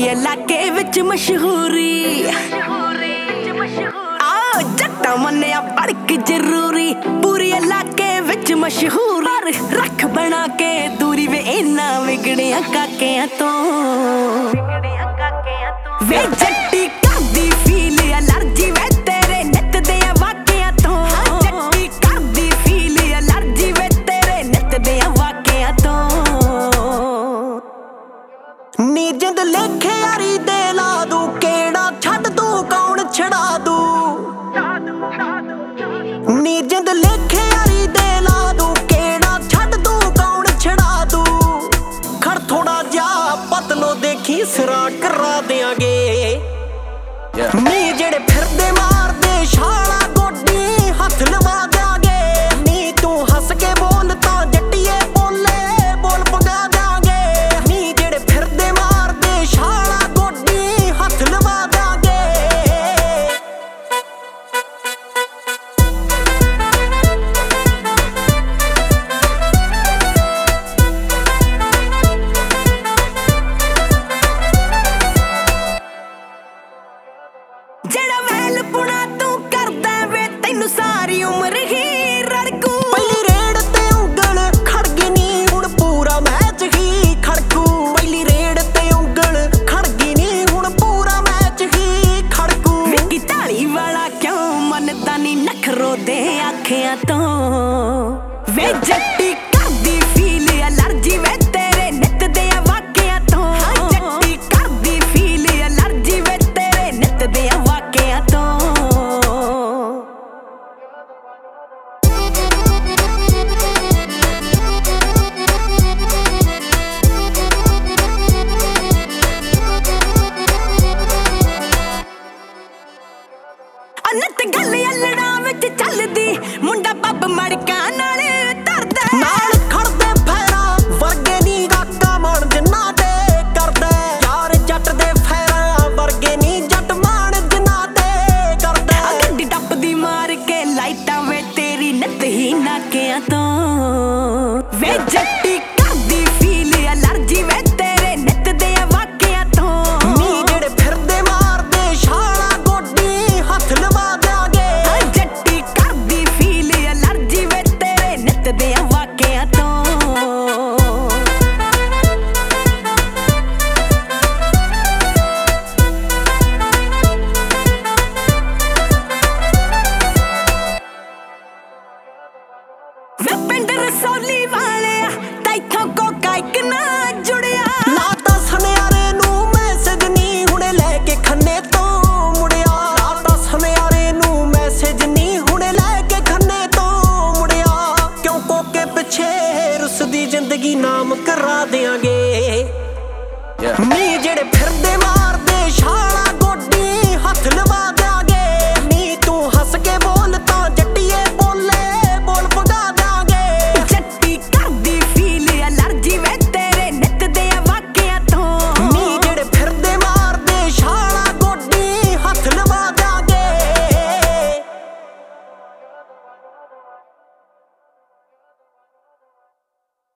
पूरी इलाके विच मशहूरी आ जट्टा मन्निया बड़क जरूरी पूरी इलाके विच मशहूर रख बना के दूरी वे इन्ना विगड़िया काकियां तो वे जट्टी करदी फील एलर्जी वे तेरे नित दे वाकियां तो जट्टी करदी फील एलर्जी वे तेरे नित दे वाकियां तो नी जिंद लेखे यारी दे ला दू केड़ा छड़ तू कौन छड़ा दू नी जिंद लेखे यारी दे ला दू केड़ा छड़ तू कौन छड़ा दू खड़ थोड़ा जा पतलो देखी सिरा करा देंगे नी जेड़े फिरदे मार दे छाला गोडी हथ लवा देंगे नी तू हंस के बोल ता जट्टिए बोले बोल पगा देंगे नी जेड़े फिरदे मार दे छाला गोडी हथ लवा देंगे जेड़ा वैल पुना तू करदा वे तैनू सारी उम्र ही रड़कू पहली रेड ते उंगल खड़गी नी हुण पूरा मैच ही खड़कू पहली रेड ते उंगल खड़गी नी हुण पूरा मैच ही खड़कू विकी ताली वाला क्यों मनदा नी नखरो दे आखियां तो वे जट्टी करदी फील एलर्जी वे तेरे नित दे वाकियां तो जट्टी करदी फील एलर्जी वे तेरे नित दे वाकियां तो नत गल अल्लड़ा विच चलदी मुंडा पब मड़का नाल तरदा नाल खड़दे फैरा वर्गे नी गाका मान जिन्ना ते करदा यार जट दे फैरा वर्गे नी जट मान जिन्ना ते करदा गड्डी टप्पदी मार के लाइटां वे तेरी नित ही नाकियां तो वे जट्टी करदी फील एलर्जी वे तेरे नित दे वाकियां तो नी जेड़े फिरदे मार दे छाला गोडी हथ लवा देंगे जट्टी करदी फील एलर्जी वे तेरे नित दे वाकियां तो वे पिंड रसौली वाले तैथों कोका इक ना जुड़िया लाता सनियारे नू मैसेज नी हुणे लेके खन्ने तो मुड़िया लाता सनियारे नू मैसेज नी हुणे लेके खन्ने तो मुड़िया क्यों कोके पिछे रुसदी जिंदगी नाम करा देंगे नी जेड़े